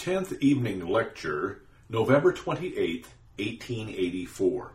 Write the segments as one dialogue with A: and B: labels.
A: 10th Evening Lecture, November 28, 1884.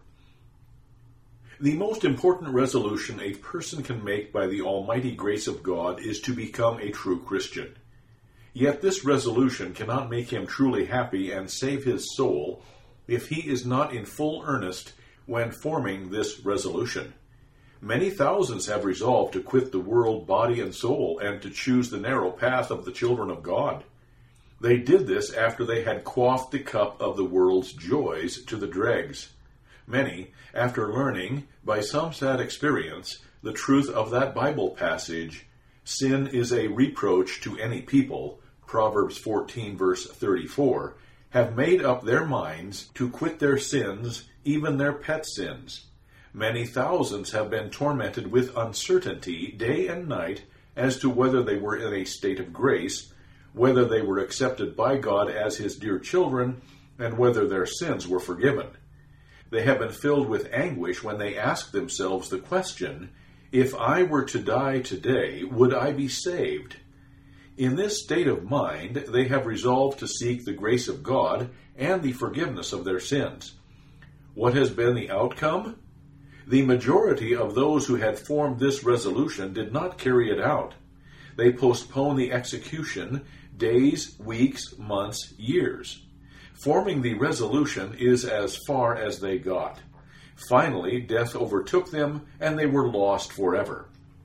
A: The most important resolution a person can make by the almighty grace of God is to become a true Christian. Yet this resolution cannot make him truly happy and save his soul if he is not in full earnest when forming this resolution. Many thousands have resolved to quit the world, body, and soul, and to choose the narrow path of the children of God. They did this after they had quaffed the cup of the world's joys to the dregs. Many, after learning, by some sad experience, the truth of that Bible passage, "Sin is a reproach to any people," Proverbs 14, verse 34, have made up their minds to quit their sins, even their pet sins. Many thousands have been tormented with uncertainty day and night as to whether they were in a state of grace, whether they were accepted by God as His dear children, and whether their sins were forgiven. They have been filled with anguish when they ask themselves the question, "If I were to die today, would I be saved?" In this state of mind, they have resolved to seek the grace of God and the forgiveness of their sins. What has been the outcome? The majority of those who had formed this resolution did not carry it out. They postponed the execution days, weeks, months, years. Forming the resolution is as far as they got. Finally, death overtook them, and they were lost forever.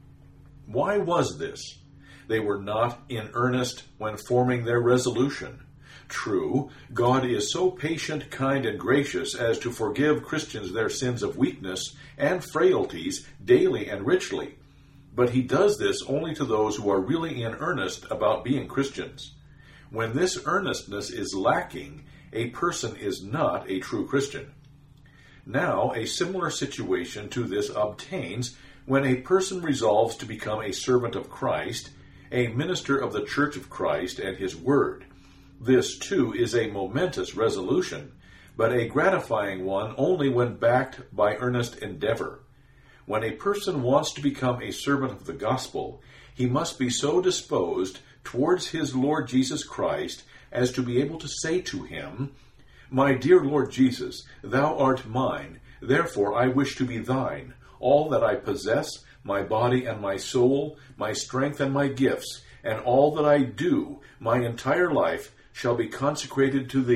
A: Why was this? They were not in earnest when forming their resolution. True, God is so patient, kind, and gracious as to forgive Christians their sins of weakness and frailties daily and richly. But He does this only to those who are really in earnest about being Christians. When this earnestness is lacking, a person is not a true Christian. Now, a similar situation to this obtains when a person resolves to become a servant of Christ, a minister of the Church of Christ and His Word. This, too, is a momentous resolution, but a gratifying one only when backed by earnest endeavor. When a person wants to become a servant of the gospel, he must be so disposed towards his Lord Jesus Christ as to be able to say to Him, "My dear Lord Jesus, Thou art mine, therefore I wish to be Thine. All that I possess, my body and my soul, my strength and my gifts, and all that I do, my entire life, shall be consecrated to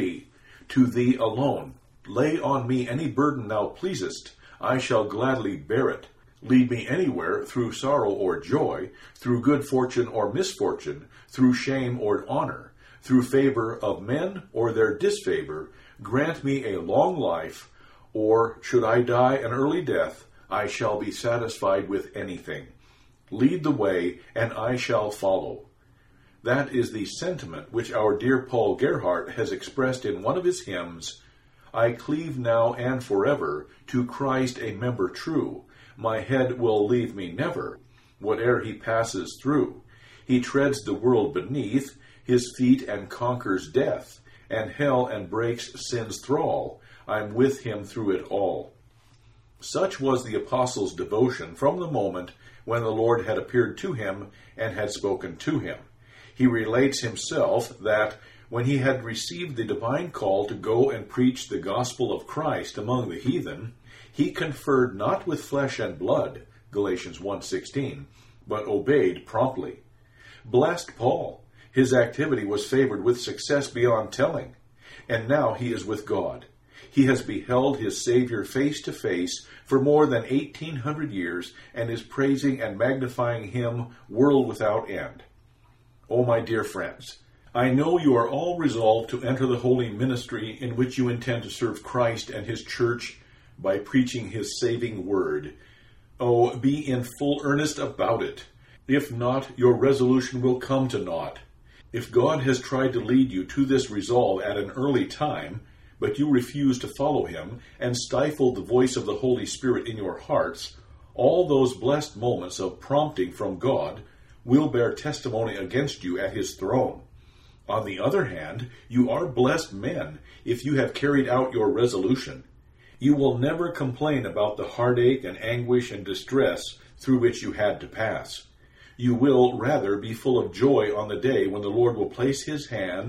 A: Thee alone. Lay on me any burden Thou pleasest, I shall gladly bear it. Lead me anywhere through sorrow or joy, through good fortune or misfortune, through shame or honor, through favor of men or their disfavor. Grant me a long life, or should I die an early death, I shall be satisfied with anything. Lead the way, and I shall follow." That is the sentiment which our dear Paul Gerhardt has expressed in one of his hymns, "I cleave now and forever to Christ a member true. My head will leave me never, whate'er He passes through. He treads the world beneath His feet and conquers death, and hell and breaks sin's thrall. I'm with Him through it all." Such was the apostle's devotion from the moment when the Lord had appeared to him and had spoken to him. He relates himself that when he had received the divine call to go and preach the gospel of Christ among the heathen, he conferred not with flesh and blood, Galatians 1:16, but obeyed promptly. Blessed Paul! His activity was favored with success beyond telling, and now he is with God. He has beheld his Savior face to face for more than 1800 years and is praising and magnifying Him world without end. Oh, my dear friends, I know you are all resolved to enter the holy ministry in which you intend to serve Christ and His church by preaching His saving word. Oh, be in full earnest about it. If not, your resolution will come to naught. If God has tried to lead you to this resolve at an early time, but you refuse to follow Him and stifle the voice of the Holy Spirit in your hearts, all those blessed moments of prompting from God will bear testimony against you at His throne. On the other hand, you are blessed men if you have carried out your resolution. You will never complain about the heartache and anguish and distress through which you had to pass. You will rather be full of joy on the day when the Lord will place His hand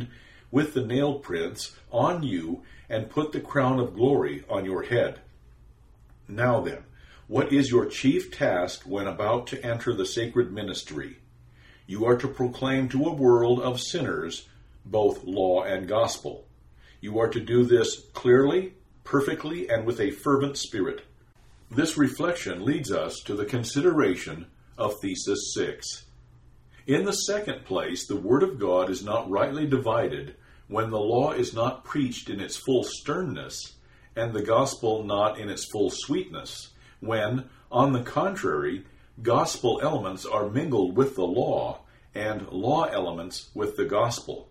A: with the nail prints on you and put the crown of glory on your head. Now then, what is your chief task when about to enter the sacred ministry? You are to proclaim to a world of sinners both law and gospel. You are to do this clearly, perfectly, and with a fervent spirit. This reflection leads us to the consideration of Thesis 6. In the second place, the Word of God is not rightly divided when the law is not preached in its full sternness, and the gospel not in its full sweetness, when, on the contrary, gospel elements are mingled with the law, and law elements with the gospel.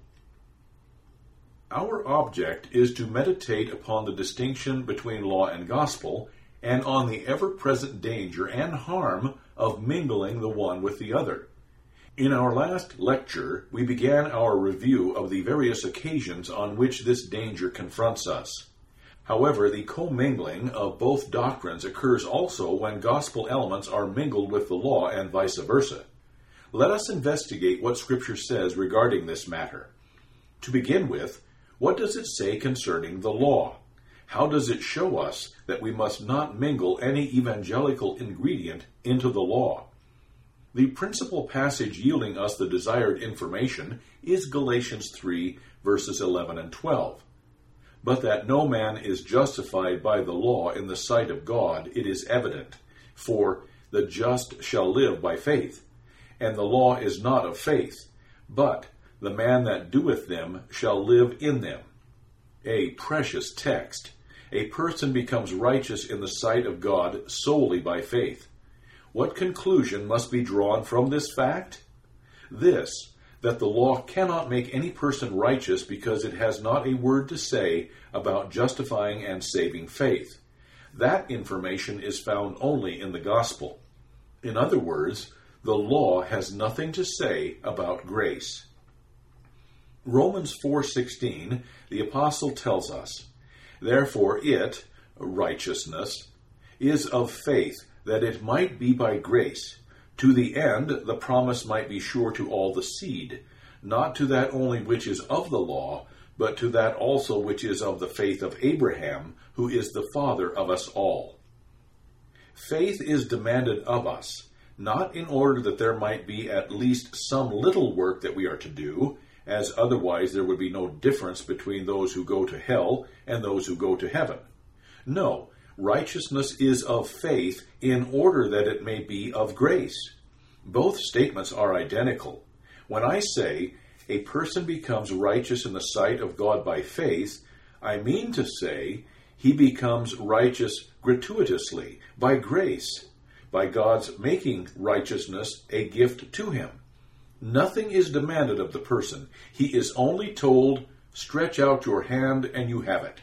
A: Our object is to meditate upon the distinction between law and gospel, and on the ever-present danger and harm of mingling the one with the other. In our last lecture, we began our review of the various occasions on which this danger confronts us. However, the commingling of both doctrines occurs also when gospel elements are mingled with the law and vice versa. Let us investigate what Scripture says regarding this matter. To begin with, what does it say concerning the law? How does it show us that we must not mingle any evangelical ingredient into the law? The principal passage yielding us the desired information is Galatians 3, verses 11 and 12. But that no man is justified by the law in the sight of God, it is evident. For the just shall live by faith. And the law is not of faith, but the man that doeth them shall live in them. A precious text. A person becomes righteous in the sight of God solely by faith. What conclusion must be drawn from this fact? This, that the law cannot make any person righteous because it has not a word to say about justifying and saving faith. That information is found only in the gospel. In other words, the law has nothing to say about grace. Romans 4:16, the apostle tells us, Therefore it, righteousness, is of faith, that it might be by grace, to the end the promise might be sure to all the seed, not to that only which is of the law, but to that also which is of the faith of Abraham, who is the father of us all. Faith is demanded of us, not in order that there might be at least some little work that we are to do, as otherwise there would be no difference between those who go to hell and those who go to heaven. No, righteousness is of faith in order that it may be of grace. Both statements are identical. When I say a person becomes righteous in the sight of God by faith, I mean to say he becomes righteous gratuitously, by grace, by God's making righteousness a gift to him. Nothing is demanded of the person. He is only told, stretch out your hand and you have it.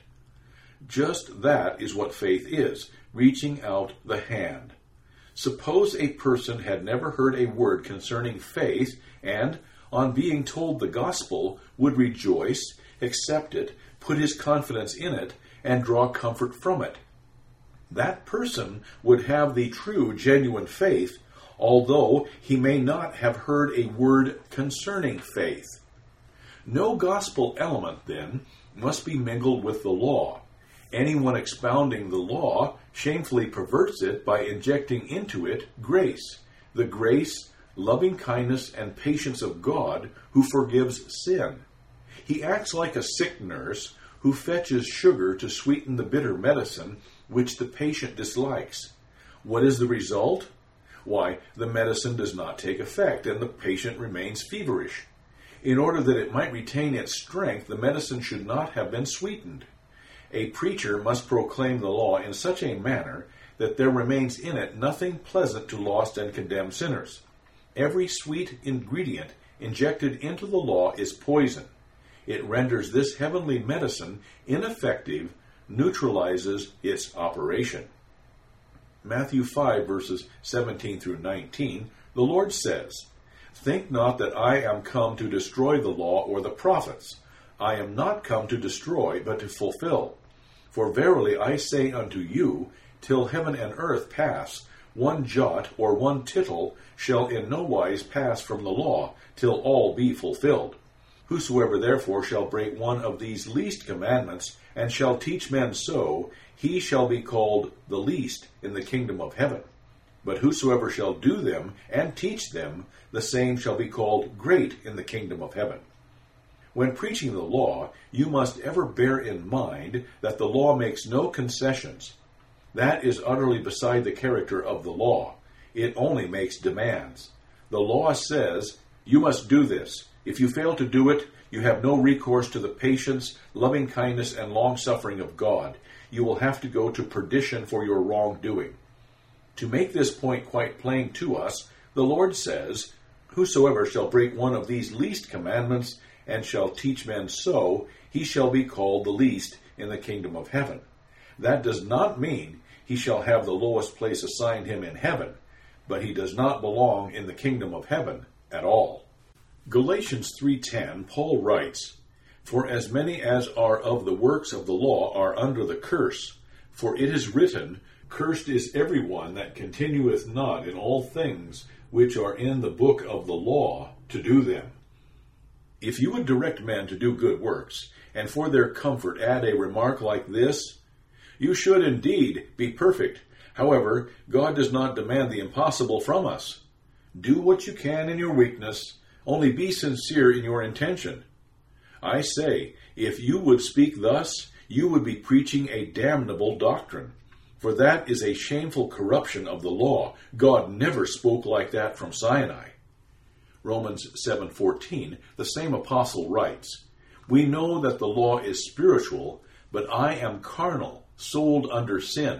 A: Just that is what faith is, reaching out the hand. Suppose a person had never heard a word concerning faith and, on being told the gospel, would rejoice, accept it, put his confidence in it, and draw comfort from it. That person would have the true, genuine faith, although he may not have heard a word concerning faith. No gospel element, then, must be mingled with the law. Anyone expounding the law shamefully perverts it by injecting into it grace, the grace, loving kindness, and patience of God who forgives sin. He acts like a sick nurse who fetches sugar to sweeten the bitter medicine which the patient dislikes. What is the result? Why, the medicine does not take effect, and the patient remains feverish. In order that it might retain its strength, the medicine should not have been sweetened. A preacher must proclaim the law in such a manner that there remains in it nothing pleasant to lost and condemned sinners. Every sweet ingredient injected into the law is poison. It renders this heavenly medicine ineffective, neutralizes its operation. Matthew 5, verses 17 through 19, the Lord says, Think not that I am come to destroy the law or the prophets. I am not come to destroy, but to fulfill. For verily I say unto you, till heaven and earth pass, one jot or one tittle shall in no wise pass from the law, till all be fulfilled. Whosoever therefore shall break one of these least commandments, and shall teach men so, he shall be called the least in the kingdom of heaven. But whosoever shall do them and teach them, the same shall be called great in the kingdom of heaven. When preaching the law, you must ever bear in mind that the law makes no concessions. That is utterly beside the character of the law. It only makes demands. The law says, you must do this. If you fail to do it, you have no recourse to the patience, loving kindness, and long-suffering of God. You will have to go to perdition for your wrongdoing. To make this point quite plain to us, the Lord says, whosoever shall break one of these least commandments, and shall teach men so, he shall be called the least in the kingdom of heaven. That does not mean he shall have the lowest place assigned him in heaven, but he does not belong in the kingdom of heaven at all. Galatians 3:10, Paul writes, For as many as are of the works of the law are under the curse, for it is written, Cursed is every one that continueth not in all things which are in the book of the law to do them. If you would direct men to do good works, and for their comfort add a remark like this, you should indeed be perfect. However, God does not demand the impossible from us. Do what you can in your weakness, only be sincere in your intention. I say, if you would speak thus, you would be preaching a damnable doctrine. For that is a shameful corruption of the law. God never spoke like that from Sinai. Romans 7:14, the same apostle writes, We know that the law is spiritual, but I am carnal, sold under sin.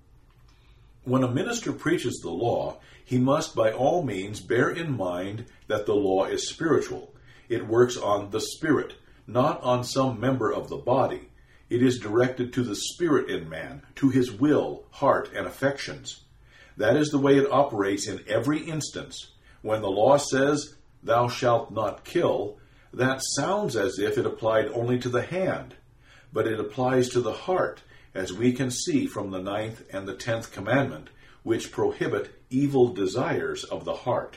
A: When a minister preaches the law, he must by all means bear in mind that the law is spiritual. It works on the spirit, not on some member of the body. It is directed to the spirit in man, to his will, heart, and affections. That is the way it operates in every instance. When the law says, Thou shalt not kill, that sounds as if it applied only to the hand, but it applies to the heart, as we can see from the 9th and the 10th commandment, which prohibit evil desires of the heart.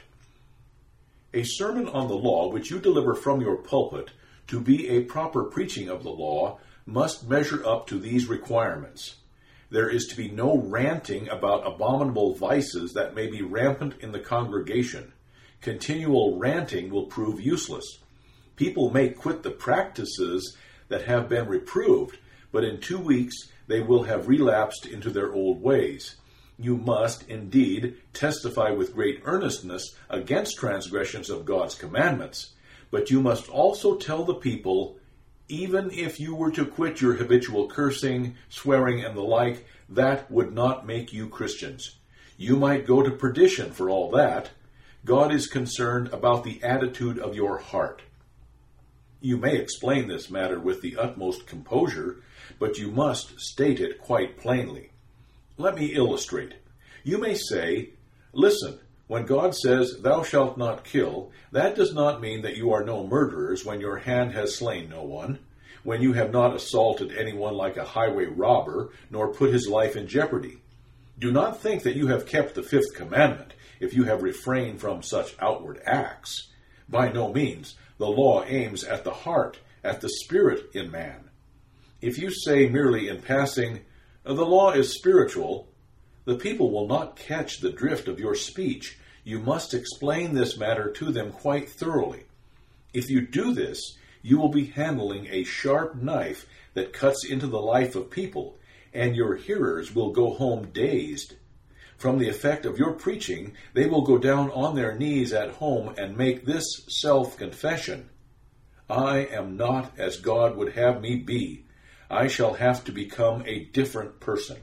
A: A sermon on the law which you deliver from your pulpit, to be a proper preaching of the law, must measure up to these requirements. There is to be no ranting about abominable vices that may be rampant in the congregation. Continual ranting will prove useless. People may quit the practices that have been reproved, but in 2 weeks they will have relapsed into their old ways. You must, indeed, testify with great earnestness against transgressions of God's commandments, but you must also tell the people, even if you were to quit your habitual cursing, swearing, and the like, that would not make you Christians. You might go to perdition for all that. God is concerned about the attitude of your heart. You may explain this matter with the utmost composure, but you must state it quite plainly. Let me illustrate. You may say, Listen, when God says, Thou shalt not kill, that does not mean that you are no murderers when your hand has slain no one, when you have not assaulted anyone like a highway robber, nor put his life in jeopardy. Do not think that you have kept the 5th commandment if you have refrained from such outward acts. By no means. The law aims at the heart, at the spirit in man. If you say merely in passing, The law is spiritual, the people will not catch the drift of your speech. You must explain this matter to them quite thoroughly. If you do this, you will be handling a sharp knife that cuts into the life of people, and your hearers will go home dazed. From the effect of your preaching, they will go down on their knees at home and make this self-confession. I am not as God would have me be. I shall have to become a different person.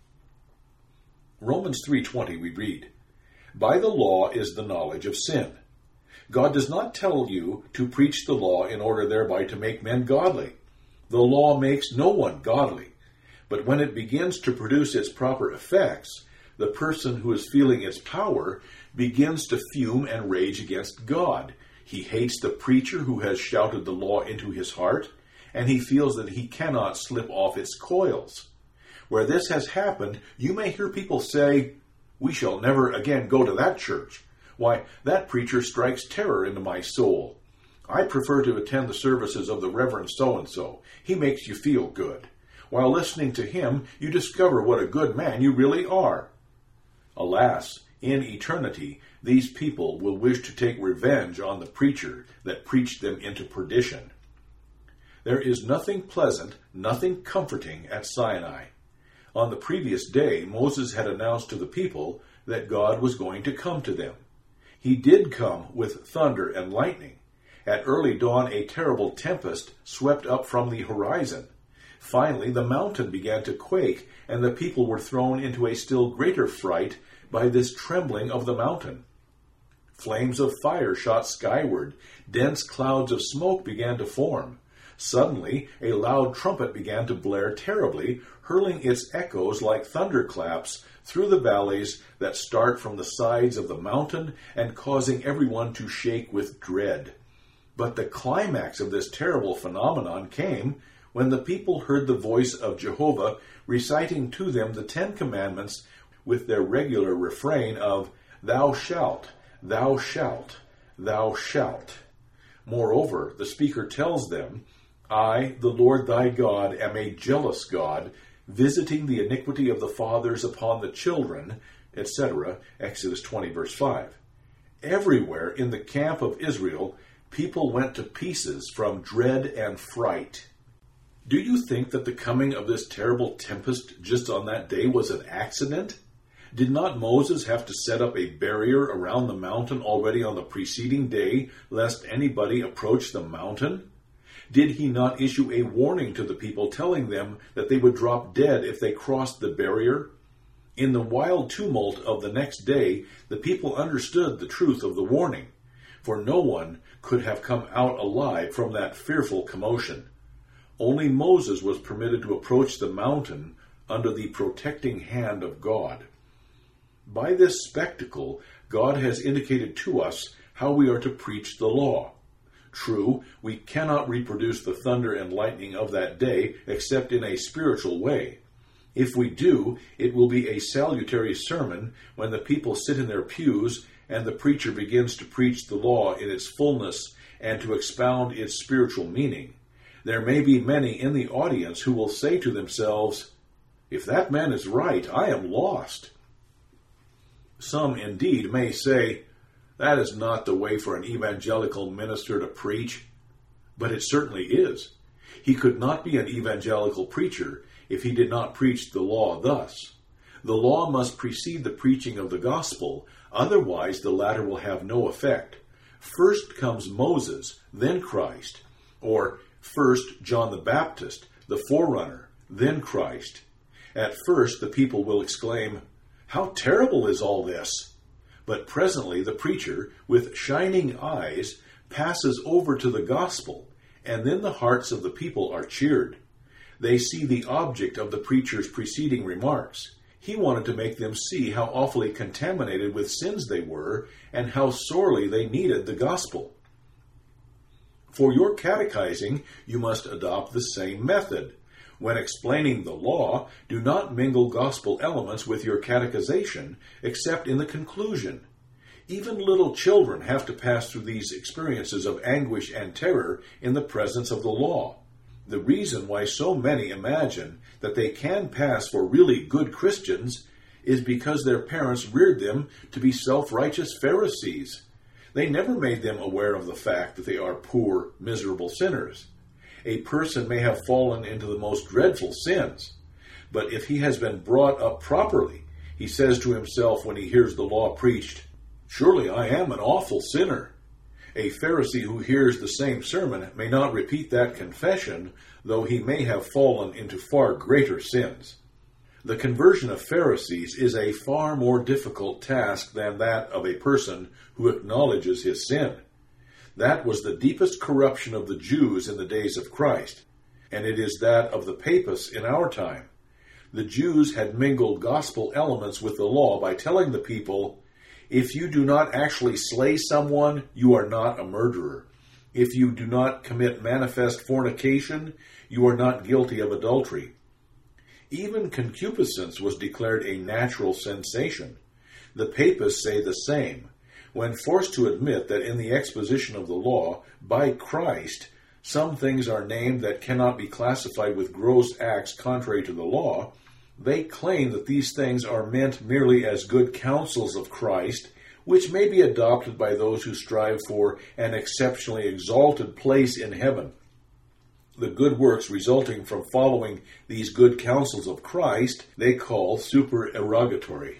A: Romans 3:20 we read, By the law is the knowledge of sin. God does not tell you to preach the law in order thereby to make men godly. The law makes no one godly. But when it begins to produce its proper effects, the person who is feeling its power begins to fume and rage against God. He hates the preacher who has shouted the law into his heart, and he feels that he cannot slip off its coils. Where this has happened, you may hear people say, We shall never again go to that church. Why, that preacher strikes terror into my soul. I prefer to attend the services of the Reverend so-and-so. He makes you feel good. While listening to him, you discover what a good man you really are. Alas, in eternity, these people will wish to take revenge on the preacher that preached them into perdition. There is nothing pleasant, nothing comforting at Sinai. On the previous day, Moses had announced to the people that God was going to come to them. He did come with thunder and lightning. At early dawn, a terrible tempest swept up from the horizon. Finally, the mountain began to quake, and the people were thrown into a still greater fright by this trembling of the mountain. Flames of fire shot skyward. Dense clouds of smoke began to form. Suddenly, a loud trumpet began to blare terribly, hurling its echoes like thunderclaps through the valleys that start from the sides of the mountain and causing everyone to shake with dread. But the climax of this terrible phenomenon came when the people heard the voice of Jehovah reciting to them the 10 Commandments with their regular refrain of, "Thou shalt, thou shalt, thou shalt." Moreover, the speaker tells them, "I, the Lord thy God, am a jealous God, visiting the iniquity of the fathers upon the children," etc., Exodus 20, verse 5. Everywhere in the camp of Israel, people went to pieces from dread and fright. Do you think that the coming of this terrible tempest just on that day was an accident? Did not Moses have to set up a barrier around the mountain already on the preceding day, lest anybody approach the mountain? Did he not issue a warning to the people, telling them that they would drop dead if they crossed the barrier? In the wild tumult of the next day, the people understood the truth of the warning, for no one could have come out alive from that fearful commotion. Only Moses was permitted to approach the mountain under the protecting hand of God. By this spectacle, God has indicated to us how we are to preach the law. True, we cannot reproduce the thunder and lightning of that day except in a spiritual way. If we do, it will be a salutary sermon when the people sit in their pews and the preacher begins to preach the law in its fullness and to expound its spiritual meaning. There may be many in the audience who will say to themselves, "If that man is right, I am lost." Some, indeed, may say, "That is not the way for an evangelical minister to preach." But it certainly is. He could not be an evangelical preacher if he did not preach the law thus. The law must precede the preaching of the gospel, otherwise the latter will have no effect. First comes Moses, then Christ, or first John the Baptist, the forerunner, then Christ. At first the people will exclaim, "How terrible is all this?" But presently the preacher, with shining eyes, passes over to the gospel, and then the hearts of the people are cheered. They see the object of the preacher's preceding remarks. He wanted to make them see how awfully contaminated with sins they were, and how sorely they needed the gospel. For your catechizing, you must adopt the same method. When explaining the law, do not mingle gospel elements with your catechization, except in the conclusion. Even little children have to pass through these experiences of anguish and terror in the presence of the law. The reason why so many imagine that they can pass for really good Christians is because their parents reared them to be self-righteous Pharisees. They never made them aware of the fact that they are poor, miserable sinners. A person may have fallen into the most dreadful sins, but if he has been brought up properly, he says to himself when he hears the law preached, "Surely I am an awful sinner." A Pharisee who hears the same sermon may not repeat that confession, though he may have fallen into far greater sins. The conversion of Pharisees is a far more difficult task than that of a person who acknowledges his sin. That was the deepest corruption of the Jews in the days of Christ, and it is that of the papists in our time. The Jews had mingled gospel elements with the law by telling the people, "If you do not actually slay someone, you are not a murderer. If you do not commit manifest fornication, you are not guilty of adultery." Even concupiscence was declared a natural sensation. The papists say the same. When forced to admit that in the exposition of the law by Christ, some things are named that cannot be classified with gross acts contrary to the law, they claim that these things are meant merely as good counsels of Christ, which may be adopted by those who strive for an exceptionally exalted place in heaven. The good works resulting from following these good counsels of Christ they call supererogatory.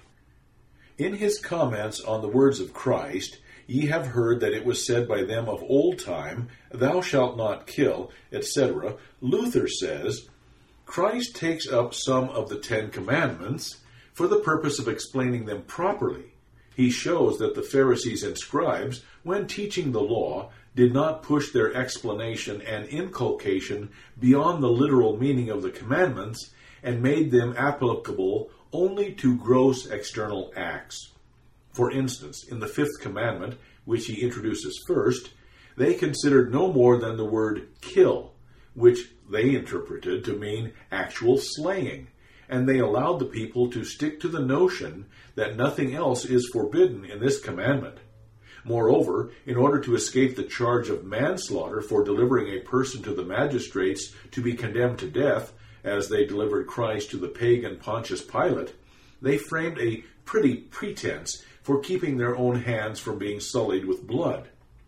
A: In his comments on the words of Christ, ye have heard that it was said by them of old time, Thou shalt not kill, etc., Luther says, Christ takes up some of the 10 Commandments for the purpose of explaining them properly. He shows that the Pharisees and scribes, when teaching the law, did not push their explanation and inculcation beyond the literal meaning of the commandments and made them applicable only to gross external acts. For instance, in the 5th commandment, which he introduces first, they considered no more than the word kill, which they interpreted to mean actual slaying, and they allowed the people to stick to the notion that nothing else is forbidden in this commandment. Moreover, in order to escape the charge of manslaughter for delivering a person to the magistrates to be condemned to death, as they delivered Christ to the pagan Pontius Pilate, they framed a pretty pretense for keeping their own hands from being sullied with blood.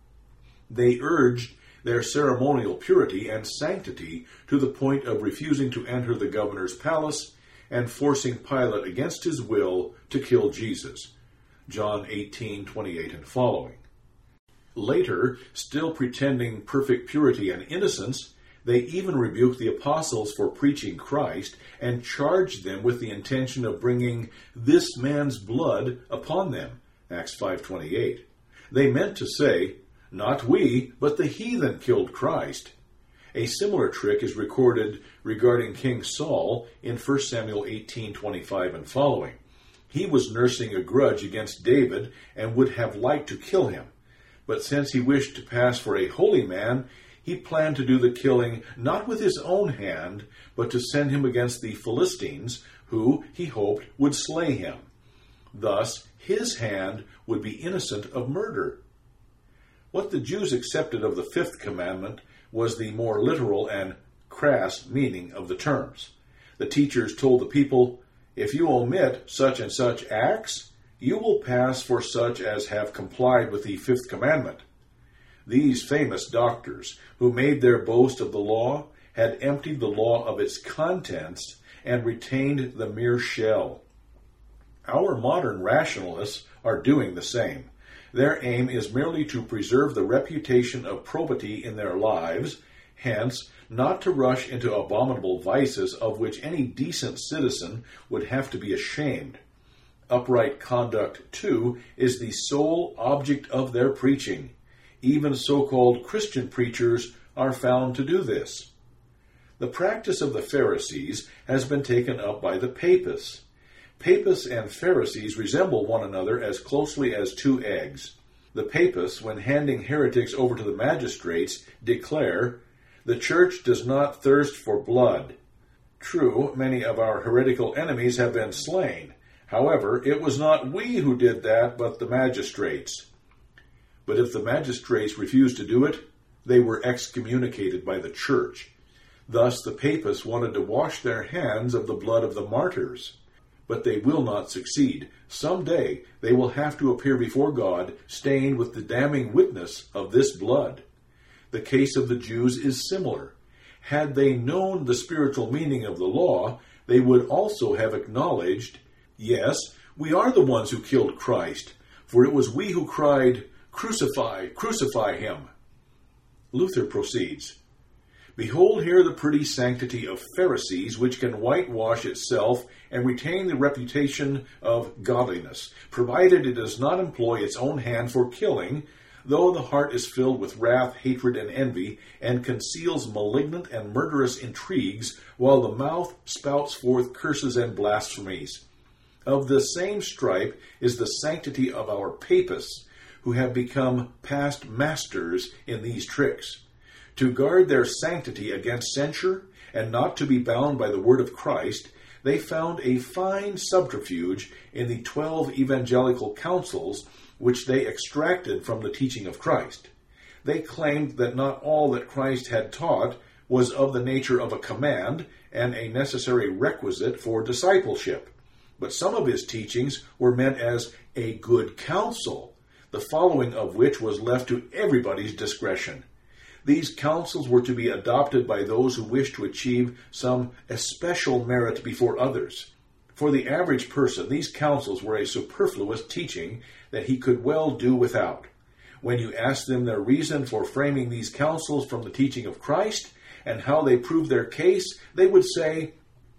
A: They urged their ceremonial purity and sanctity to the point of refusing to enter the governor's palace and forcing Pilate against his will to kill Jesus. John 18:28 and following. Later, still pretending perfect purity and innocence, they even rebuked the apostles for preaching Christ and charged them with the intention of bringing this man's blood upon them. Acts 5:28. They meant to say, not we, but the heathen killed Christ. A similar trick is recorded regarding King Saul in 1 Samuel 18:25 and following. He was nursing a grudge against David and would have liked to kill him. But since he wished to pass for a holy man, he planned to do the killing not with his own hand, but to send him against the Philistines, who, he hoped, would slay him. Thus, his hand would be innocent of murder. What the Jews accepted of the 5th commandment was the more literal and crass meaning of the terms. The teachers told the people, if you omit such and such acts, you will pass for such as have complied with the 5th commandment. These famous doctors, who made their boast of the law, had emptied the law of its contents and retained the mere shell. Our modern rationalists are doing the same. Their aim is merely to preserve the reputation of probity in their lives, hence, not to rush into abominable vices of which any decent citizen would have to be ashamed. Upright conduct, too, is the sole object of their preaching. Even so-called Christian preachers are found to do this. The practice of the Pharisees has been taken up by the Papists. Papists and Pharisees resemble one another as closely as 2 eggs. The Papists, when handing heretics over to the magistrates, declare, the church does not thirst for blood. True, many of our heretical enemies have been slain. However, it was not we who did that, but the magistrates. But if the magistrates refused to do it, they were excommunicated by the church. Thus the Papists wanted to wash their hands of the blood of the martyrs. But they will not succeed. Someday they will have to appear before God, stained with the damning witness of this blood. The case of the Jews is similar. Had they known the spiritual meaning of the law, they would also have acknowledged, yes, we are the ones who killed Christ, for it was we who cried, crucify, crucify him. Luther proceeds, behold here the pretty sanctity of Pharisees, which can whitewash itself and retain the reputation of godliness, provided it does not employ its own hand for killing, though the heart is filled with wrath, hatred, and envy, and conceals malignant and murderous intrigues, while the mouth spouts forth curses and blasphemies. Of the same stripe is the sanctity of our Papists, who have become past masters in these tricks. To guard their sanctity against censure, and not to be bound by the word of Christ, they found a fine subterfuge in the 12 evangelical councils, which they extracted from the teaching of Christ. They claimed that not all that Christ had taught was of the nature of a command and a necessary requisite for discipleship, but some of his teachings were meant as a good counsel, the following of which was left to everybody's discretion. These counsels were to be adopted by those who wished to achieve some especial merit before others. For the average person, these counsels were a superfluous teaching that he could well do without. When you asked them their reason for framing these counsels from the teaching of Christ and how they proved their case, they would say,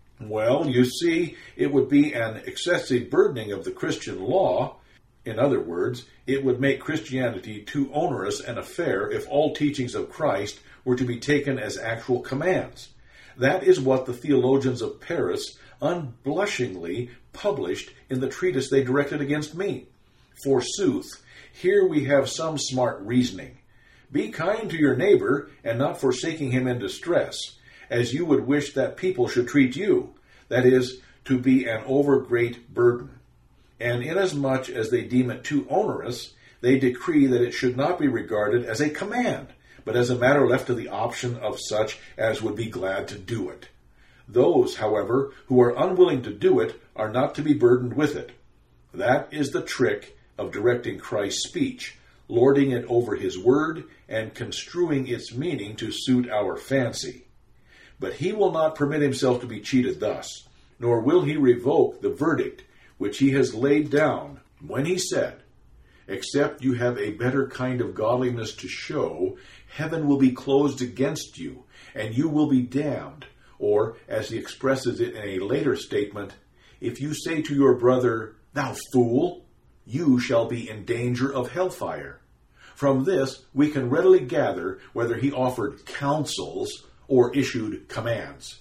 A: well, you see, it would be an excessive burdening of the Christian law. In other words, it would make Christianity too onerous an affair if all teachings of Christ were to be taken as actual commands. That is what the theologians of Paris unblushingly published in the treatise they directed against me. Forsooth, here we have some smart reasoning. Be kind to your neighbor, and not forsaking him in distress, as you would wish that people should treat you, that is, to be an over-great burden. And inasmuch as they deem it too onerous, they decree that it should not be regarded as a command, but as a matter left to the option of such as would be glad to do it. Those, however, who are unwilling to do it are not to be burdened with it. That is the trick of directing Christ's speech, lording it over his word and construing its meaning to suit our fancy. But he will not permit himself to be cheated thus, nor will he revoke the verdict which he has laid down when he said, "Except you have a better kind of godliness to show, heaven will be closed against you, and you will be damned." Or, as he expresses it in a later statement, "If you say to your brother, 'Thou fool,' you shall be in danger of hellfire." From this, we can readily gather whether he offered counsels or issued commands.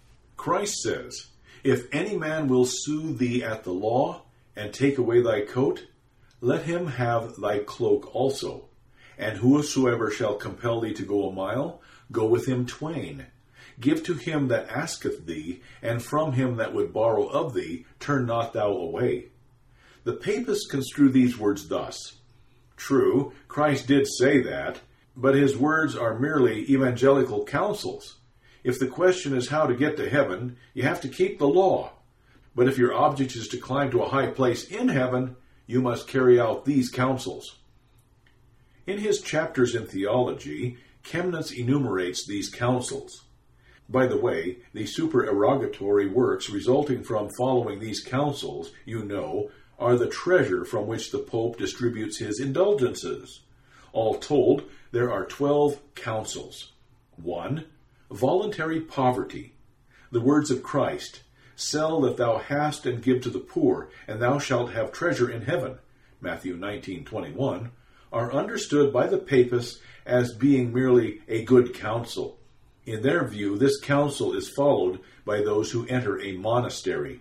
A: Christ says, "If any man will sue thee at the law, and take away thy coat, let him have thy cloak also. And whosoever shall compel thee to go a mile, go with him twain. Give to him that asketh thee, and from him that would borrow of thee, turn not thou away." The papists construe these words thus. True, Christ did say that, but his words are merely evangelical counsels. If the question is how to get to heaven, you have to keep the law. But if your object is to climb to a high place in heaven, you must carry out these counsels. In his chapters in theology, Chemnitz enumerates these counsels. By the way, the supererogatory works resulting from following these counsels, you know, are the treasure from which the Pope distributes his indulgences. All told, there are 12 counsels. 1. Voluntary poverty. The words of Christ, "Sell that thou hast and give to the poor, and thou shalt have treasure in heaven," Matthew 19:21, are understood by the papists as being merely a good counsel. In their view, this counsel is followed by those who enter a monastery.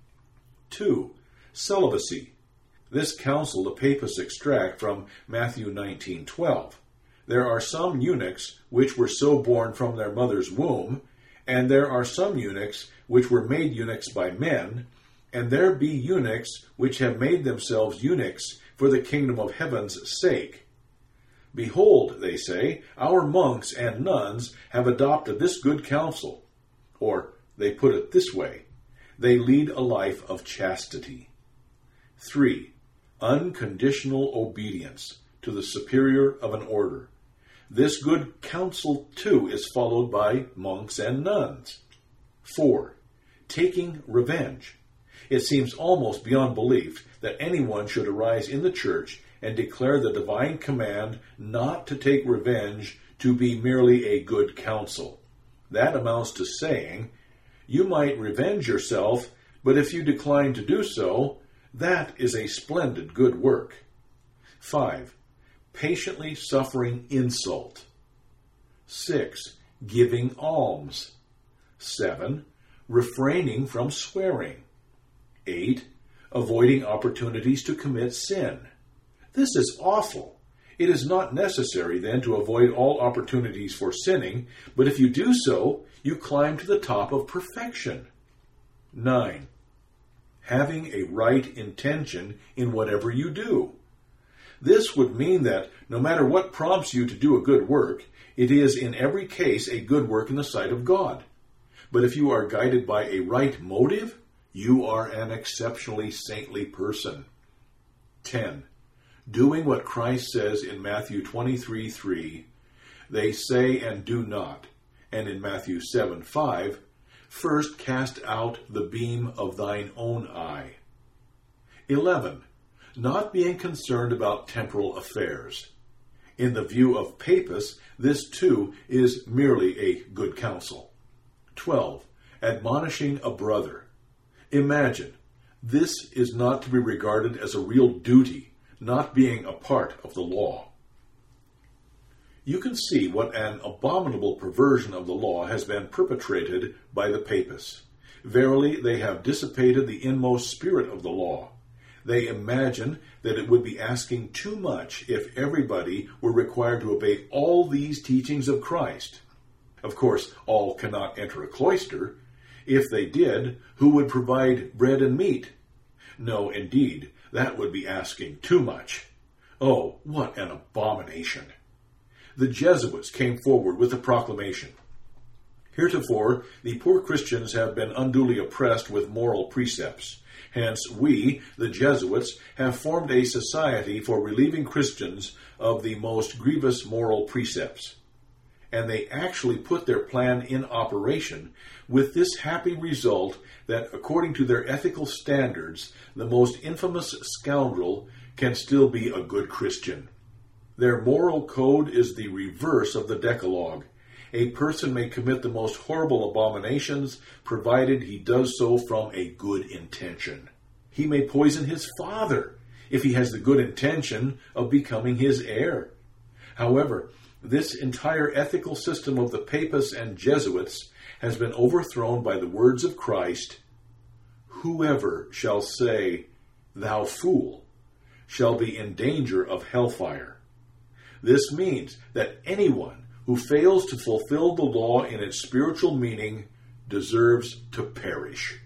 A: 2. Celibacy. This counsel the papists extract from Matthew 19:12. There are some eunuchs which were so born from their mother's womb, and there are some eunuchs which were made eunuchs by men, and there be eunuchs which have made themselves eunuchs for the kingdom of heaven's sake. Behold, they say, our monks and nuns have adopted this good counsel. Or, they put it this way, they lead a life of chastity. 3. Unconditional obedience to the superior of an order. This good counsel, too, is followed by monks and nuns. 4. Taking revenge. It seems almost beyond belief that anyone should arise in the church and declare the divine command not to take revenge to be merely a good counsel. That amounts to saying, you might revenge yourself, but if you decline to do so, that is a splendid good work. 5. Patiently suffering insult. 6. Giving alms. 7. Refraining from swearing. 8. Avoiding opportunities to commit sin. This is awful. It is not necessary, then, to avoid all opportunities for sinning, but if you do so, you climb to the top of perfection. 9. Having a right intention in whatever you do. This would mean that no matter what prompts you to do a good work, it is in every case a good work in the sight of God. But if you are guided by a right motive, you are an exceptionally saintly person. 10. Doing what Christ says in Matthew 23:3, they say and do not, and in Matthew 7:5, first cast out the beam of thine own eye. 11. Not being concerned about temporal affairs. In the view of papists, this too is merely a good counsel. 12. Admonishing a brother. Imagine, this is not to be regarded as a real duty, not being a part of the law. You can see what an abominable perversion of the law has been perpetrated by the papists. Verily, they have dissipated the inmost spirit of the law. They imagine that it would be asking too much if everybody were required to obey all these teachings of Christ. Of course, all cannot enter a cloister. If they did, who would provide bread and meat? No, indeed, that would be asking too much. Oh, what an abomination! The Jesuits came forward with a proclamation. Heretofore, the poor Christians have been unduly oppressed with moral precepts. Hence, we, the Jesuits, have formed a society for relieving Christians of the most grievous moral precepts. And they actually put their plan in operation with this happy result that, according to their ethical standards, the most infamous scoundrel can still be a good Christian. Their moral code is the reverse of the Decalogue. A person may commit the most horrible abominations, provided he does so from a good intention. He may poison his father, if he has the good intention of becoming his heir. However, this entire ethical system of the Papists and Jesuits has been overthrown by the words of Christ, "Whoever shall say, 'Thou fool,' shall be in danger of hellfire." This means that anyone who fails to fulfill the law in its spiritual meaning deserves to perish.